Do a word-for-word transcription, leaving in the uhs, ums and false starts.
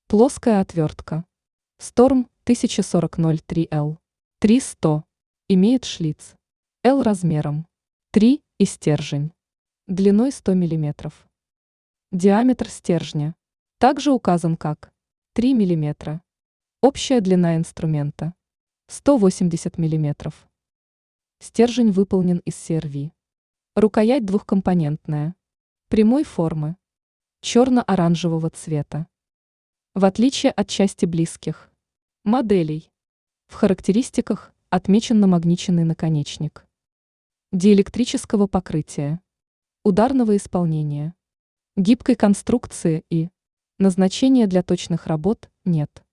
Плоская отвертка. Storm тысяча сорок ноль три эл. три сто. Имеет шлиц. L размером. три и стержень. Длиной сто миллиметров. Диаметр стержня. Также указан как три миллиметра. Общая длина инструмента. сто восемьдесят миллиметров. Стержень выполнен из си эр ви. Рукоять двухкомпонентная. Прямой формы. Черно-оранжевого цвета. В отличие от части близких моделей, в характеристиках отмечен намагниченный наконечник. Диэлектрического покрытия. Ударного исполнения. Гибкой конструкции и назначения для точных работ нет.